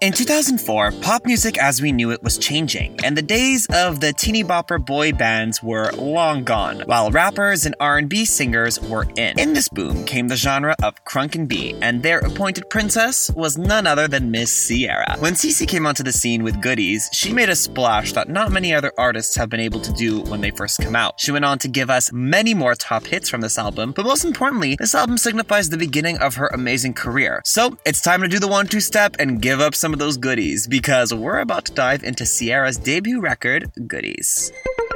In 2004, pop music as we knew it was changing, and the days of the teeny bopper boy bands were long gone, while rappers and R&B singers were in. In this boom came the genre of crunk and B, and their appointed princess was none other than Miss Ciara. When Cece came onto the scene with Goodies, she made a splash that not many other artists have been able to do when they first come out. She went on to give us many more top hits from this album, but most importantly, this album signifies the beginning of her amazing career. So, it's time to do the 1-2 step and give up some of those goodies, because we're about to dive into Ciara's debut record, Goodies.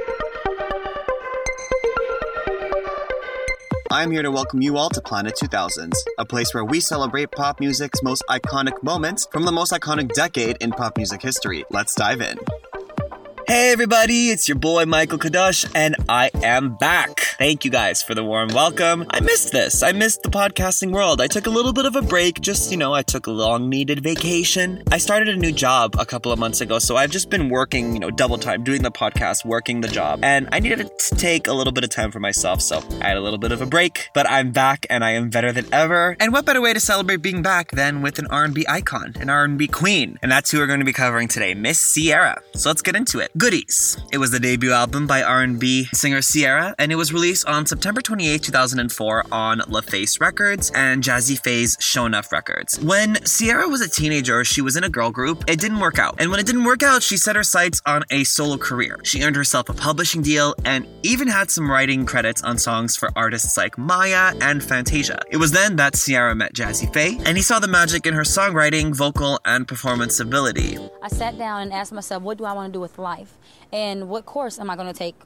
I'm here to welcome you all to Planet 2000s, a place where we celebrate pop music's most iconic moments from the most iconic decade in pop music history. Let's dive in. Hey everybody, it's your boy Michael Kadosh, and I am back. Thank you guys for the warm welcome. I missed this. I missed the podcasting world. I took a little bit of a break, I took a long-needed vacation. I started a new job a couple of months ago, so I've just been working, double time, doing the podcast, working the job, and I needed to take a little bit of time for myself, so I had a little bit of a break, but I'm back and I am better than ever. And what better way to celebrate being back than with an R&B icon, an R&B queen, and that's who we're going to be covering today, Miss Ciara. So let's get into it. Goodies. It was the debut album by R&B singer Ciara, and it was released on September 28, 2004 on LaFace Records and Jazzy Faye's Show Enough Records. When Ciara was a teenager, she was in a girl group. It didn't work out. And when it didn't work out, she set her sights on a solo career. She earned herself a publishing deal and even had some writing credits on songs for artists like Maya and Fantasia. It was then that Ciara met Jazzy Faye, and he saw the magic in her songwriting, vocal, and performance ability. I sat down and asked myself, what do I want to do with life? And what course am I going to take?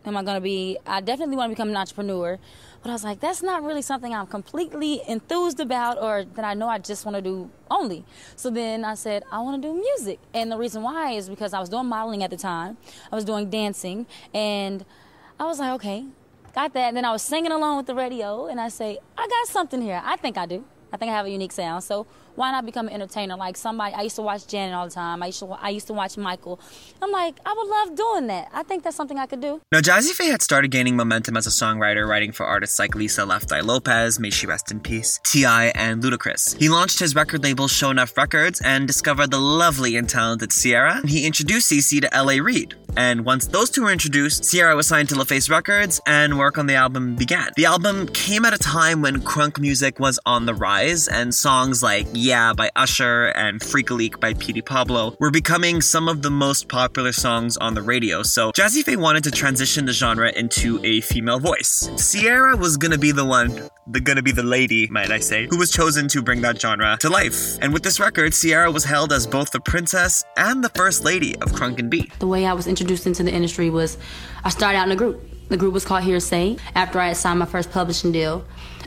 I definitely want to become an entrepreneur, but I was like, that's not really something I'm completely enthused about or that I know I just want to do only. So then I said, I want to do music. And the reason why is because I was doing modeling at the time. I was doing dancing, and I was like, okay, got that. And then I was singing along with the radio, and I say, I got something here. I think I do. I think I have a unique sound. So why not become an entertainer? Like somebody, I used to watch Janet all the time. I used to watch Michael. I'm like, I would love doing that. I think that's something I could do. Now, Jazzy Faye had started gaining momentum as a songwriter, writing for artists like Lisa Left Eye Lopez, may she rest in peace, T.I., and Ludacris. He launched his record label Show Enough Records and discovered the lovely and talented Ciara. He introduced Cece to L.A. Reid. And once those two were introduced, Ciara was signed to LaFace Records and work on the album began. The album came at a time when crunk music was on the rise, and songs like Yeah by Usher and Freak a Leak by Petey Pablo were becoming some of the most popular songs on the radio. So Jazzy Faye wanted to transition the genre into a female voice. Ciara was gonna be the lady, might I say, who was chosen to bring that genre to life. And with this record, Ciara was hailed as both the princess and the first lady of crunk and B. The way I was introduced into the industry was I started out in a group. The group was called Hearsay. After I had signed my first publishing deal,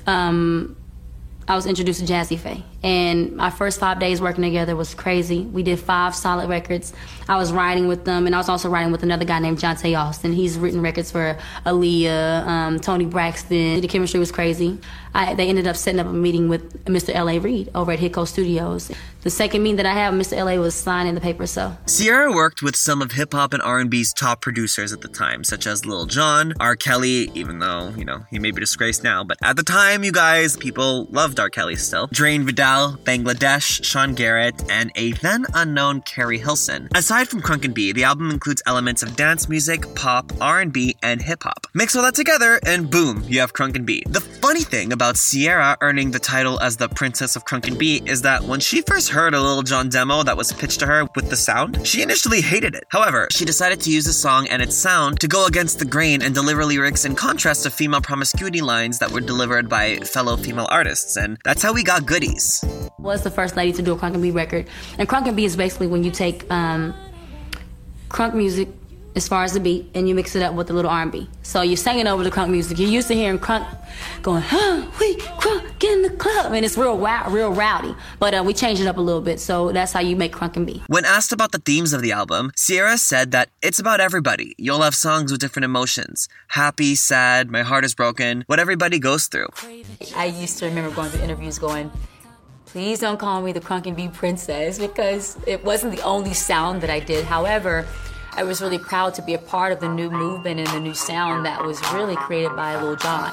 I was introduced to Jazzy Faye. And my first 5 days working together was crazy. We did 5 solid records. I was writing with them, and I was also writing with another guy named Jonte Austin. He's written records for Aaliyah, Toni Braxton. The chemistry was crazy. They ended up setting up a meeting with Mr. L.A. Reid over at Hitco Studios. The second meeting that I had with Mr. L.A. was signing the paper, so. Ciara worked with some of hip-hop and R&B's top producers at the time, such as Lil Jon, R. Kelly, even though, he may be disgraced now, but at the time, you guys, people loved R. Kelly still. Drain Vidal, Bangladesh, Sean Garrett, and a then unknown Carrie Hilson. Aside from crunk and B, the album includes elements of dance music, pop, R&B, and hip-hop. Mix all that together, and boom, you have crunk and B. The funny thing about Ciara earning the title as the Princess of Crunk and B is that when she first heard a Lil Jon demo that was pitched to her with the sound, she initially hated it. However, she decided to use the song and its sound to go against the grain and deliver lyrics in contrast to female promiscuity lines that were delivered by fellow female artists, and that's how we got Goodies. Was the first lady to do a crunk and B record. And crunk and B is basically when you take crunk music as far as the beat and you mix it up with a little R&B. So you're singing over the crunk music. You're used to hearing crunk going, we crunk in the club. And it's real rowdy. But we changed it up a little bit. So that's how you make crunk and B. When asked about the themes of the album, Ciara said that it's about everybody. You'll have songs with different emotions. Happy, sad, my heart is broken, what everybody goes through. I used to remember going to interviews going, please don't call me the crunk and B princess, because it wasn't the only sound that I did. However, I was really proud to be a part of the new movement and the new sound that was really created by Lil Jon.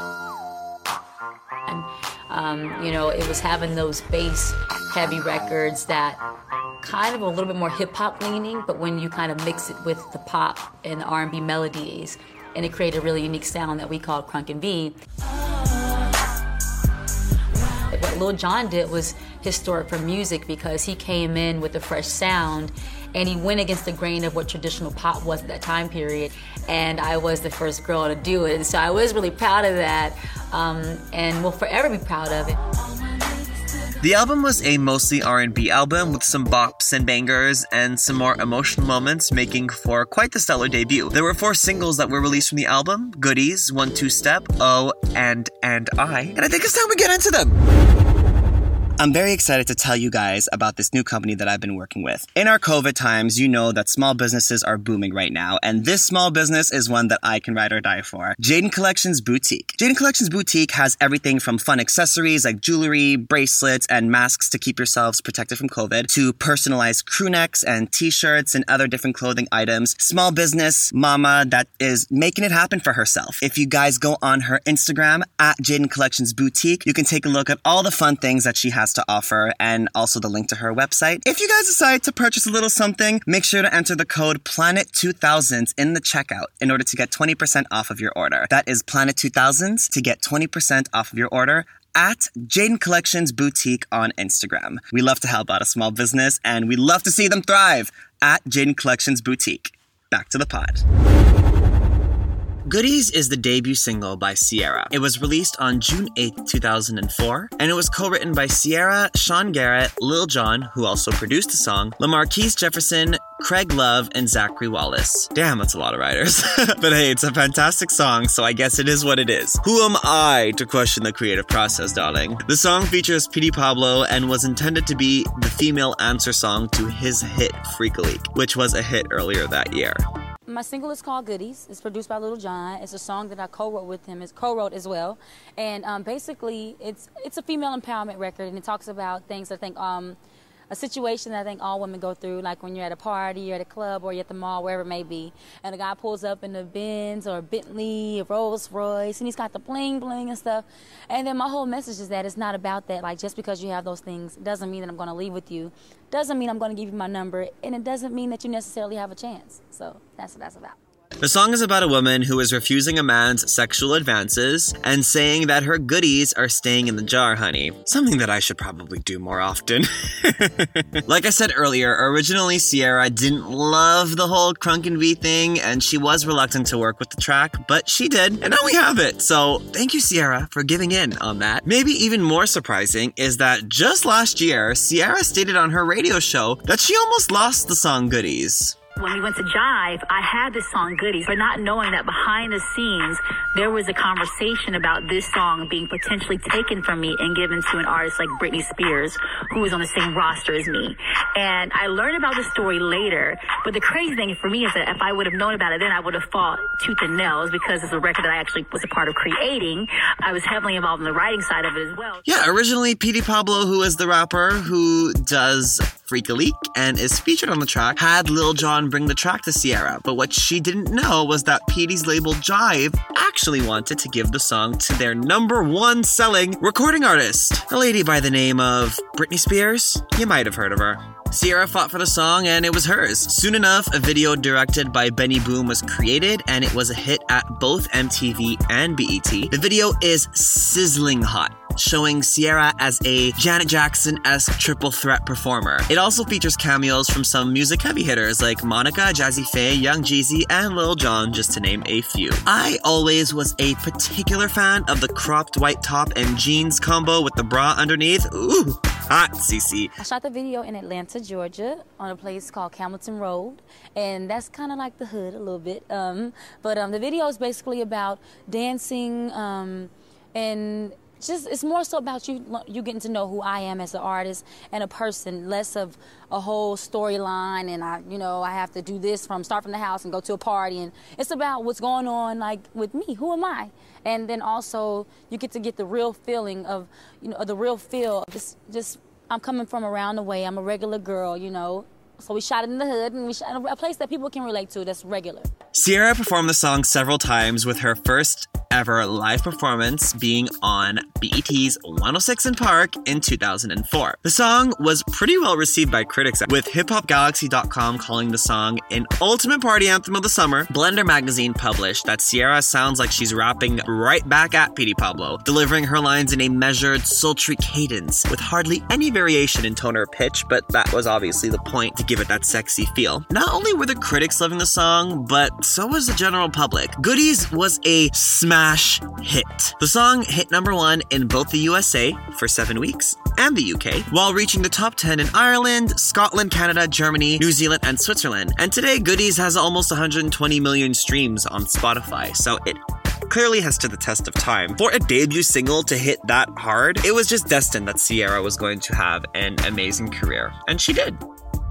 And, it was having those bass heavy records that kind of a little bit more hip-hop leaning, but when you kind of mix it with the pop and the R&B melodies, and it created a really unique sound that we called Crunk and B. What Lil Jon did was historic for music because he came in with a fresh sound and he went against the grain of what traditional pop was at that time period. And I was the first girl to do it. And so I was really proud of that and will forever be proud of it. The album was a mostly R&B album with some bops and bangers and some more emotional moments, making for quite the stellar debut. There were 4 singles that were released from the album: Goodies, One Two Step, Oh, and I. And I think it's time we get into them. I'm very excited to tell you guys about this new company that I've been working with. In our COVID times, you know that small businesses are booming right now, and this small business is one that I can ride or die for. Jaden Collections Boutique. Jaden Collections Boutique has everything from fun accessories like jewelry, bracelets, and masks to keep yourselves protected from COVID, to personalized crew necks and t-shirts and other different clothing items. Small business mama that is making it happen for herself. If you guys go on her Instagram at Jaden Collections Boutique, you can take a look at all the fun things that she has to offer and also the link to her website. If you guys decide to purchase a little something, make sure to enter the code PLANET2000s in the checkout in order to get 20% off of your order. That is PLANET2000s to get 20% off of your order at Jaden Collections Boutique on Instagram. We love to help out a small business and we love to see them thrive at Jaden Collections Boutique. Back to the pod. Goodies is the debut single by Ciara. It was released on June 8, 2004, and it was co-written by Ciara, Sean Garrett, Lil Jon, who also produced the song, LaMarquise Jefferson, Craig Love, and Zachary Wallace. Damn, that's a lot of writers. But hey, it's a fantastic song, so I guess it is what it is. Who am I to question the creative process, darling? The song features Petey Pablo and was intended to be the female answer song to his hit Freak a Leak, which was a hit earlier that year. My single is called Goodies. It's produced by Lil Jon. It's a song that I co-wrote with him. It's co-wrote as well. And basically, it's a female empowerment record, and it talks about things I think, a situation that I think all women go through, like when you're at a party, you're at a club, or you're at the mall, wherever it may be, and a guy pulls up in a Benz or a Bentley, a Rolls Royce, and he's got the bling bling and stuff. And then my whole message is that it's not about that. Like, just because you have those things doesn't mean that I'm going to leave with you, doesn't mean I'm going to give you my number, and it doesn't mean that you necessarily have a chance. So that's what that's about. The song is about a woman who is refusing a man's sexual advances and saying that her goodies are staying in the jar, honey. Something that I should probably do more often. Like I said earlier, originally Ciara didn't love the whole Crunk and V thing, and she was reluctant to work with the track, but she did, and now we have it. So thank you, Ciara, for giving in on that. Maybe even more surprising is that just last year, Ciara stated on her radio show that she almost lost the song Goodies. When we went to Jive, I had this song Goodies, but not knowing that behind the scenes, there was a conversation about this song being potentially taken from me and given to an artist like Britney Spears, who was on the same roster as me. And I learned about the story later, but the crazy thing for me is that if I would have known about it then, I would have fought tooth and nails, because it's a record that I actually was a part of creating. I was heavily involved in the writing side of it as well. Yeah, originally Petey Pablo, who is the rapper who does Freak a Leak and is featured on the track, had Lil Jon bring the track to Ciara, but what she didn't know was that Petey's label Jive actually wanted to give the song to their #1 selling recording artist, a lady by the name of Britney Spears. You might have heard of her. Ciara fought for the song and it was hers. Soon enough, a video directed by Benny Boom was created and it was a hit at both MTV and BET. The video is sizzling hot, showing Ciara as a Janet Jackson-esque triple threat performer. It also features cameos from some music heavy hitters like Monica, Jazzy Faye, Young Jeezy, and Lil Jon, just to name a few. I always was a particular fan of the cropped white top and jeans combo with the bra underneath. Ooh, hot, CC. I shot the video in Atlanta, Georgia, on a place called Camilton Road, and that's kind of like the hood a little bit. But the video is basically about dancing and just, it's more so about you getting to know who I am as an artist and a person, less of a whole storyline and I have to do this start from the house and go to a party, and it's about what's going on like with me, who am I? And then also you get to get the real feeling of, the real feel of just I'm coming from around the way, I'm a regular girl, So we shot it in the hood, and we shot in a place that people can relate to that's regular. Ciara performed the song several times with her first ever live performance being on BET's 106 & Park in 2004. The song was pretty well received by critics, with hiphopgalaxy.com calling the song an ultimate party anthem of the summer. Blender magazine published that Ciara sounds like she's rapping right back at Petey Pablo, delivering her lines in a measured, sultry cadence with hardly any variation in tone or pitch, but that was obviously the point, to give it that sexy feel. Not only were the critics loving the song, but so was the general public. Goodies was a smash hit. The song hit number 1 in both the USA for 7 weeks and the UK, while reaching the top 10 in Ireland, Scotland, Canada, Germany, New Zealand, and Switzerland. And today, Goodies has almost 120 million streams on Spotify, so it clearly has stood the test of time. For a debut single to hit that hard, it was just destined that Ciara was going to have an amazing career, and she did.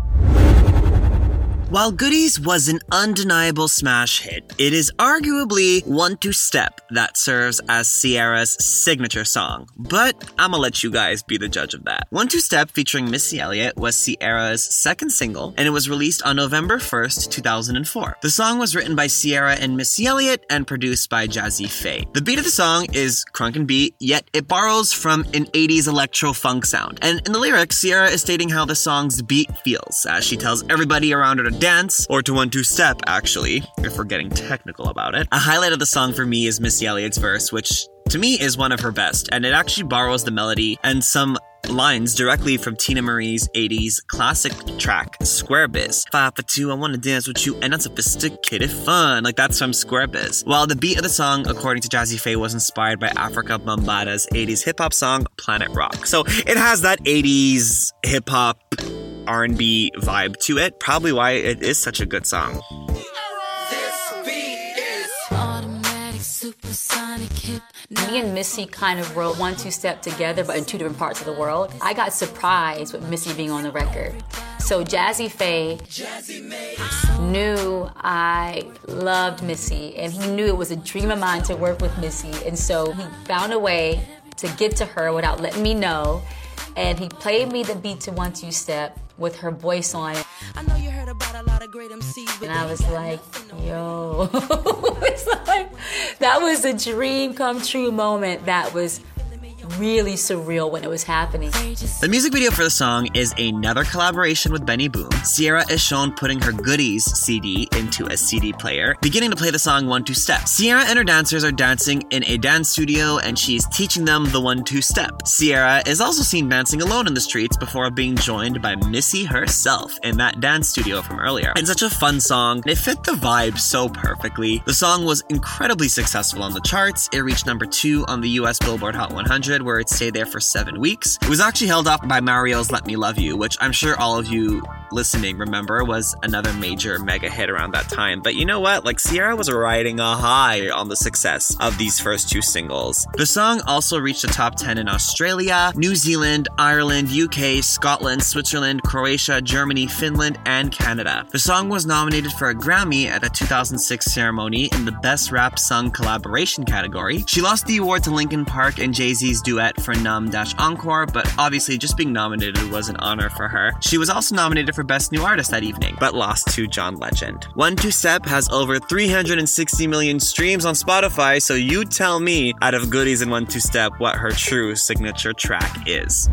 While Goodies was an undeniable smash hit, it is arguably 1-2 Step that serves as Ciara's signature song. But I'ma let you guys be the judge of that. 1-2 Step featuring Missy Elliott was Ciara's second single, and it was released on November 1st, 2004. The song was written by Ciara and Missy Elliott and produced by Jazzy Faye. The beat of the song is crunk and beat, yet it borrows from an 80s electro-funk sound. And in the lyrics, Ciara is stating how the song's beat feels, as she tells everybody around her to dance, or to 1-2 Step, actually, if we're getting technical about it. A highlight of the song for me is Missy Elliott's verse, which to me is one of her best, and it actually borrows the melody and some lines directly from Tina Marie's 80s classic track, Square Biz. 5 for 2, I wanna dance with you, and that's sophisticated fun. Like, that's from Square Biz. While the beat of the song, according to Jazzy Faye, was inspired by Africa Bambaata's 80s hip-hop song, Planet Rock. So it has that 80s hip-hop R&B vibe to it, probably why it is such a good song. Me and Missy kind of wrote 1-2 Step together, but in two different parts of the world. I got surprised with Missy being on the record. So Jazzy Faye knew I loved Missy, and he knew it was a dream of mine to work with Missy. And so he found a way to get to her without letting me know. And he played me the beat to 1-2 Step with her voice on it. I know you heard about a lot of great MCs, and I was like, yo. It's like, that was a dream come true moment that was really surreal when it was happening. The music video for the song is another collaboration with Benny Boom. Ciara is shown putting her Goodies CD into a CD player, beginning to play the song 1-2 Step. Ciara and her dancers are dancing in a dance studio, and she's teaching them the 1-2 Step. Ciara is also seen dancing alone in the streets before being joined by Missy herself in that dance studio from earlier. It's such a fun song. It fit the vibe so perfectly. The song was incredibly successful on the charts. It reached number 2 on the US Billboard Hot 100, where it stayed there for 7 weeks. It was actually held up by Mario's Let Me Love You, which I'm sure all of you listening remember was another major mega hit around that time. But you know what? Like, Ciara was riding a high on the success of these first 2 singles. The song also reached the top 10 in Australia, New Zealand, Ireland, UK, Scotland, Switzerland, Croatia, Germany, Finland, and Canada. The song was nominated for a Grammy at the 2006 ceremony in the Best Rap Sung Collaboration category. She lost the award to Linkin Park and Jay-Z's duet for Numb-Encore, but obviously just being nominated was an honor for her. She was also nominated for Best New Artist that evening, but lost to John Legend. 1-2 Step has over 360 million streams on Spotify, so you tell me, out of Goodies and 1-2 Step, what her true signature track is.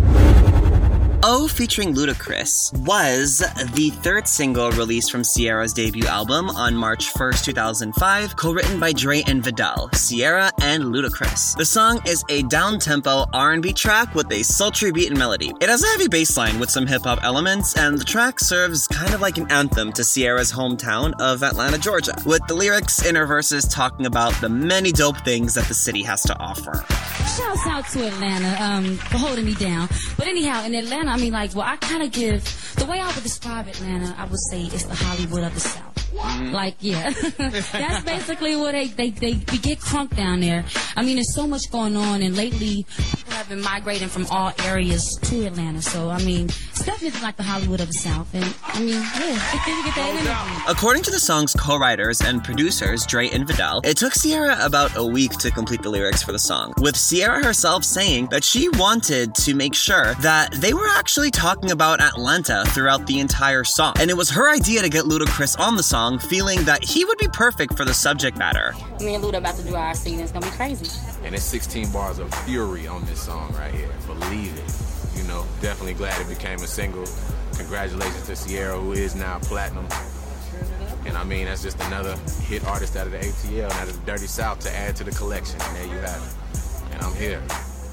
O featuring Ludacris was the third single released from Ciara's debut album on March 1st, 2005, co-written by Dre and Vidal, Ciara and Ludacris. The song is a down-tempo R&B track with a sultry beat and melody. It has a heavy bass line with some hip-hop elements, and the track serves kind of like an anthem to Ciara's hometown of Atlanta, Georgia, with the lyrics in her verses talking about the many dope things that the city has to offer. Shouts out to Atlanta for holding me down. But anyhow, in Atlanta, I mean, like, well, I kind of give, the way I would describe Atlanta, I would say it's the Hollywood of the South. Like, yeah. That's basically what they get crunk down there. I mean, there's so much going on, and lately people have been migrating from all areas to Atlanta. So, I mean, it's definitely like the Hollywood of the South. And, I mean, yeah, you get that energy. According to the song's co-writers and producers, Dre and Vidal, it took Ciara about a week to complete the lyrics for the song, with Ciara herself saying that she wanted to make sure that they were actually talking about Atlanta throughout the entire song. And it was her idea to get Ludacris on the song song, feeling that he would be perfect for the subject matter. Me and Luda about to do our scene. It's gonna be crazy. And it's 16 bars of fury on this song right here. Believe it. You know, definitely glad it became a single. Congratulations to Ciara, who is now platinum. And I mean, that's just another hit artist out of the ATL, out of the Dirty South to add to the collection. And there you have it. And I'm here.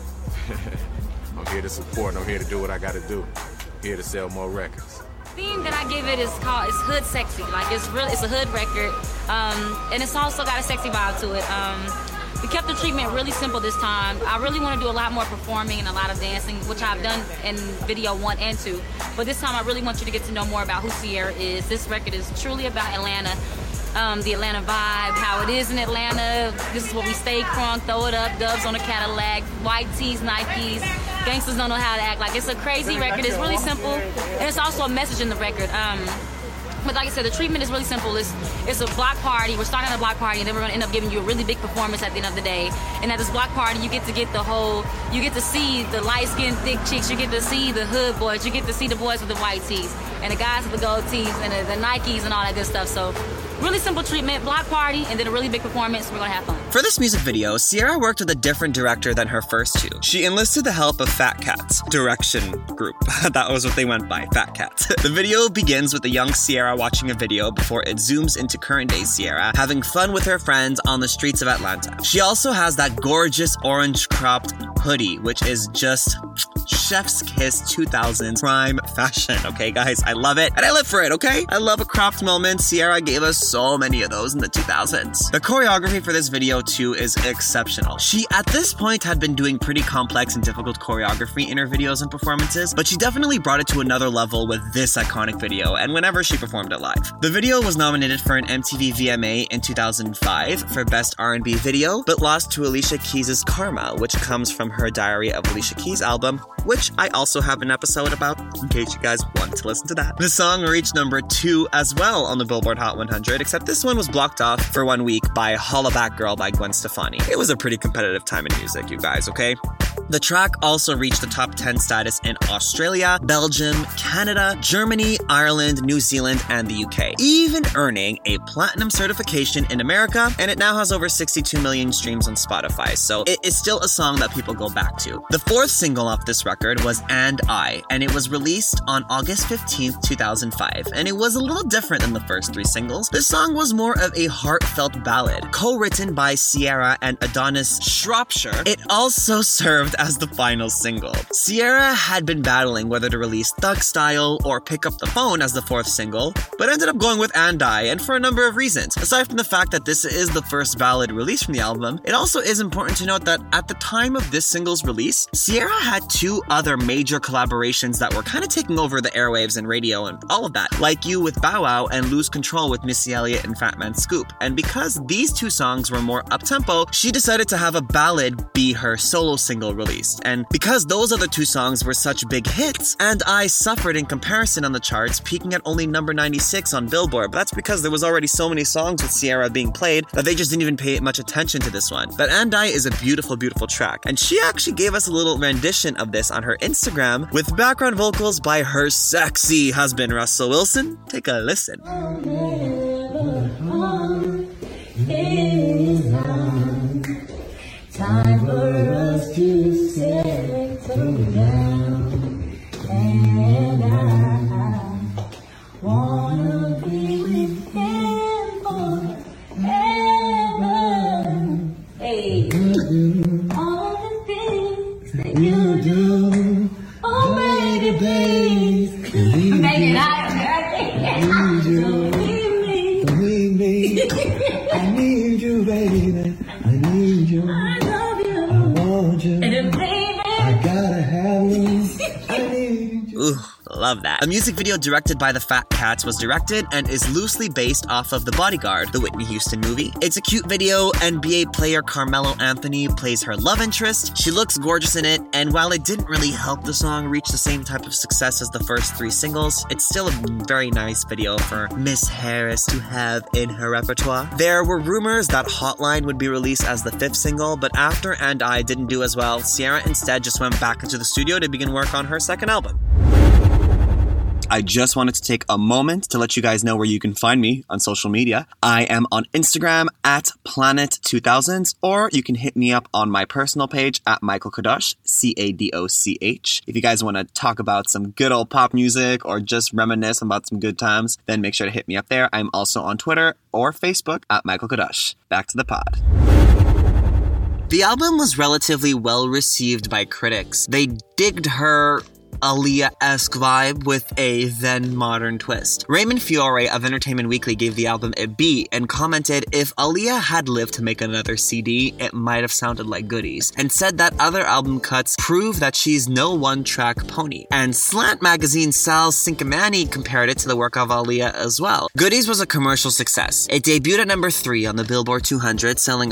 I'm here to support. I'm here to do what I got to do. Here to sell more records. The theme that I give it is hood sexy. Like it's a hood record, and it's also got a sexy vibe to it. We kept the treatment really simple this time. I really want to do a lot more performing and a lot of dancing, which I've done in video 1 and 2. But this time I really want you to get to know more about who Ciara is. This record is truly about Atlanta, the Atlanta vibe, how it is in Atlanta. This is where we stay crunk, throw it up, dubs on a Cadillac, white tees, Nikes. Gangsters don't know how to act. Like, it's a crazy record. It's really simple, and it's also a message in the record. But like I said, the treatment is really simple. It's a block party. We're starting at a block party, and then we're gonna end up giving you a really big performance at the end of the day. And at this block party, you get to see the light-skinned, thick chicks. You get to see the hood boys. You get to see the boys with the white tees, and the guys with the gold tees, and the Nikes, and all that good stuff. So, really simple treatment, block party, and then a really big performance. We're gonna have fun. For this music video, Ciara worked with a different director than her first 2. She enlisted the help of Fat Cats Direction Group. That was what they went by, Fat Cats. The video begins with the young Ciara watching a video before it zooms into current-day Ciara having fun with her friends on the streets of Atlanta. She also has that gorgeous orange cropped hoodie, which is just chef's kiss 2000s prime fashion, okay guys? I love it, and I live for it, okay? I love a cropped moment. Ciara gave us so many of those in the 2000s. The choreography for this video too is exceptional. She at this point had been doing pretty complex and difficult choreography in her videos and performances, but she definitely brought it to another level with this iconic video and whenever she performed it live. The video was nominated for an MTV VMA in 2005 for Best R&B Video, but lost to Alicia Keys' Karma, which comes from her Diary of Alicia Keys album, which I also have an episode about in case you guys want to listen to that. The song reached number 2 as well on the Billboard Hot 100, except this one was blocked off for 1 week by Holla Back Girl by Gwen Stefani. It was a pretty competitive time in music, you guys, okay? The track also reached the top 10 status in Australia, Belgium, Canada, Germany, Ireland, New Zealand, and the UK, even earning a platinum certification in America, and it now has over 62 million streams on Spotify, so it is still a song that people go back to. The 4th single off this record was And I, and it was released on August 15th, 2005, and it was a little different than the first 3 singles. This song was more of a heartfelt ballad, co-written by Ciara and Adonis Shropshire. It also served as the final single. Ciara had been battling whether to release Thug Style or Pick Up the Phone as the 4th single, but ended up going with And I, and for a number of reasons. Aside from the fact that this is the first ballad released from the album, it also is important to note that at the time of this single's release, Ciara had 2 other major collaborations that were kind of taking over the airwaves and radio and all of that, Like You with Bow Wow and Lose Control with Missy Elliott and Fat Man Scoop. And because these 2 songs were more up-tempo, she decided to have a ballad be her solo single released. And because those other 2 songs were such big hits, And I suffered in comparison on the charts, peaking at only number 96 on Billboard, but that's because there was already so many songs with Ciara being played that they just didn't even pay much attention to this one. But And I is a beautiful, beautiful track, and she actually gave us a little rendition of this on her Instagram with background vocals by her sexy husband, Russell Wilson. Take a listen. Time for us to settle down, and I wanna be with him forever. Hey, all the things that you do, oh baby, baby, baby, I need you, believe me, I need you, baby, I need you. And baby, I gotta have you. I need you. Ooh, love that. A music video directed by the Fat Cats was directed and is loosely based off of The Bodyguard, the Whitney Houston movie. It's a cute video. NBA player Carmelo Anthony plays her love interest. She looks gorgeous in it, and while it didn't really help the song reach the same type of success as the first 3 singles, it's still a very nice video for Miss Harris to have in her repertoire. There were rumors that Hotline would be released as the 5th single, but after And I didn't do as well, Ciara instead just went back into the studio to begin work on her 2nd album. I just wanted to take a moment to let you guys know where you can find me on social media. I am on Instagram at Planet2000s, or you can hit me up on my personal page at Michael Kadosh, Cadoch. If you guys want to talk about some good old pop music or just reminisce about some good times, then make sure to hit me up there. I'm also on Twitter or Facebook at Michael Kadosh. Back to the pod. The album was relatively well received by critics. They digged her Aaliyah-esque vibe with a then modern twist. Raymond Fiore of Entertainment Weekly gave the album a B and commented, if Aaliyah had lived to make another CD, it might have sounded like Goodies, and said that other album cuts prove that she's no one-track pony. And Slant Magazine's Sal Cinquemani compared it to the work of Aaliyah as well. Goodies was a commercial success. It debuted at number 3 on the Billboard 200, selling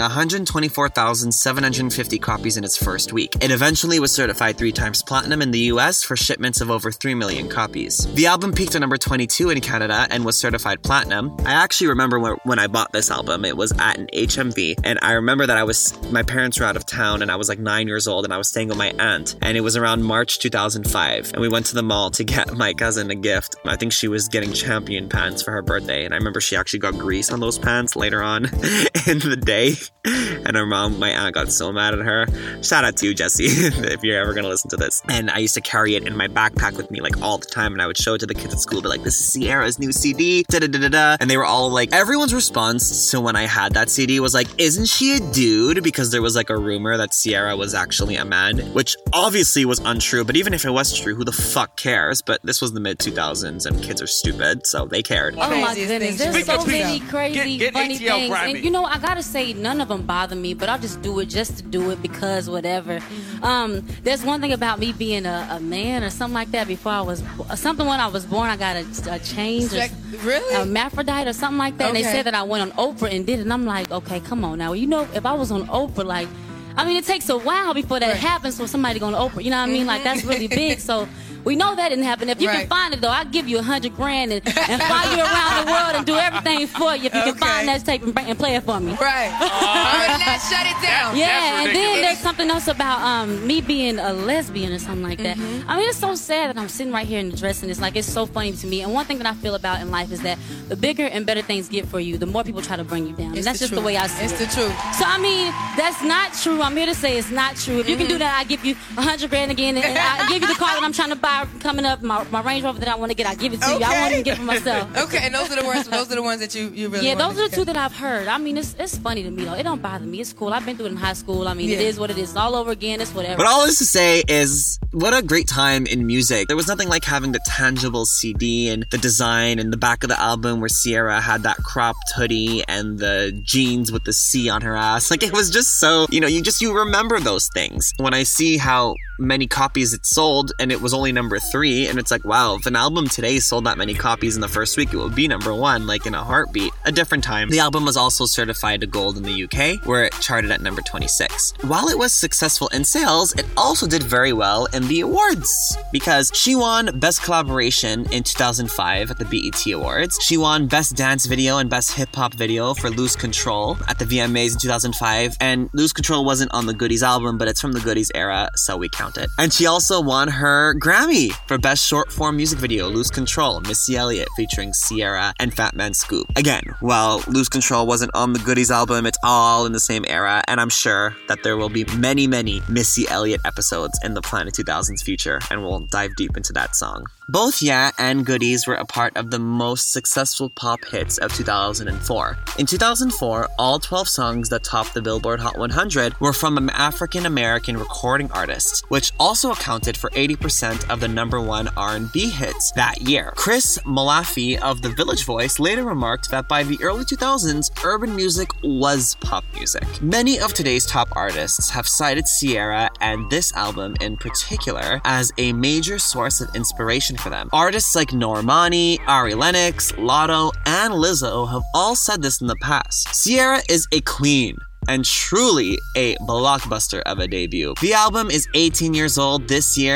124,750 copies in its first week. It eventually was certified 3 times platinum in the US for shipments of over 3 million copies. The album peaked at number 22 in Canada and was certified platinum. I actually remember when I bought this album, it was at an HMV, and I remember that my parents were out of town and I was like 9 years old and I was staying with my aunt, and it was around March 2005, and we went to the mall to get my cousin a gift. I think she was getting Champion pants for her birthday, and I remember she actually got grease on those pants later on in the day, and my aunt got so mad at her. Shout out to you, Jesse, if you're ever gonna listen to this. And I used to carry it in my backpack with me like all the time, and I would show it to the kids at school, be like, this is Ciara's new CD, da-da-da-da-da, and they were all like, everyone's response to when I had that CD was like, isn't she a dude? Because there was like a rumor that Ciara was actually a man, which obviously was untrue, but even if it was true, who the fuck cares? But this was the mid-2000s and kids are stupid, so they cared. Oh my goodness, there's so many crazy, funny things, and you know, I gotta say, none of them bother me, but I'll just do it just to do it because whatever. There's one thing about me being a man or something like that before I was, when I was born, I got a change, really? A hermaphrodite or something like that, and they said that I went on Oprah and did it, and I'm like, okay, come on now, you know, if I was on Oprah, like, I mean, it takes a while before that happens for somebody to go on Oprah, you know what I mean, like, that's really big, so we know that didn't happen. If you can find it, though, I'll give you $100,000 and fly you around the world and do everything for you if you can find that tape and play it for me. Right. Let's shut it down. Yeah, and then there's something else about me being a lesbian or something like that. I mean, it's so sad that I'm sitting right here in the dress, and it's like, it's so funny to me. And one thing that I feel about in life is that the bigger and better things get for you, the more people try to bring you down. And that's just the way I see it. It's the truth. So, I mean, that's not true. I'm here to say it's not true. If you can do that, I'll give you $100,000 again, and I'll give you the car that I'm trying to buy coming up, my Range Rover that I want to get, I'll give it to you. I won't even get it for myself. Okay, and those are the ones that you really want. Those are the two that I've heard. I mean, it's funny to me, though. It don't bother me. It's cool. I've been through it in high school. I mean, it is what it is. It's all over again. It's whatever. But all this to say is, what a great time in music. There was nothing like having the tangible CD and the design and the back of the album where Ciara had that cropped hoodie and the jeans with the C on her ass. Like, it was just so, you remember those things. When I see how many copies it sold, and it was only number 3, and it's like, wow, if an album today sold that many copies in the first week, it would be number 1, like in a heartbeat. A different time. The album was also certified to gold in the UK, where it charted at number 26. While it was successful in sales, it also did very well in the awards, because she won Best Collaboration in 2005 at the BET Awards. She won Best Dance Video and Best Hip Hop Video for Lose Control at the VMAs in 2005, and Lose Control wasn't on the Goodies album, but it's from the Goodies era, so we count it. And she also won her Grammy for Best Short Form Music Video, Lose Control, Missy Elliott featuring Ciara and Fat Man Scoop. Again, while Lose Control wasn't on the Goodies album, it's all in the same era, and I'm sure that there will be many, many Missy Elliott episodes in the Planet 2000's future, and we'll dive deep into that song. Both Yeah and Goodies were a part of the most successful pop hits of 2004. In 2004, all 12 songs that topped the Billboard Hot 100 were from an African-American recording artist, which also accounted for 80% of the number 1 R&B hits that year. Chris Malafi of The Village Voice later remarked that by the early 2000s, urban music was pop music. Many of today's top artists have cited Ciara and this album in particular as a major source of inspiration for them. Artists like Normani, Ari Lennox, Lotto, and Lizzo have all said this in the past. Ciara is a queen, and truly a blockbuster of a debut. The album is 18 years old this year.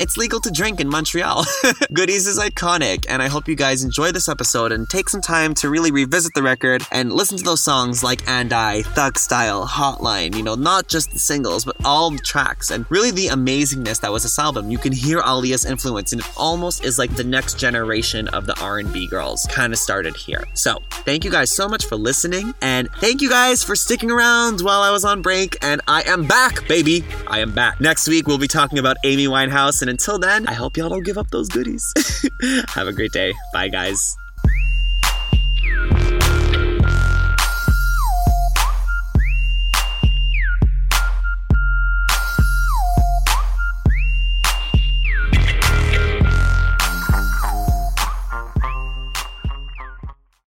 it's legal to drink in Montreal. Goodies is iconic, and I hope you guys enjoy this episode and take some time to really revisit the record and listen to those songs like And I, Thug Style, Hotline, not just the singles, but all the tracks, and really the amazingness that was this album. You can hear Aaliyah's influence, and it almost is like the next generation of the R&B girls kind of started here. So, thank you guys so much for listening, and thank you guys for sticking around while I was on break, and I am back, baby! I am back. Next week, we'll be talking about Amy Winehouse, and until then, I hope y'all don't give up those goodies. Have a great day. Bye, guys.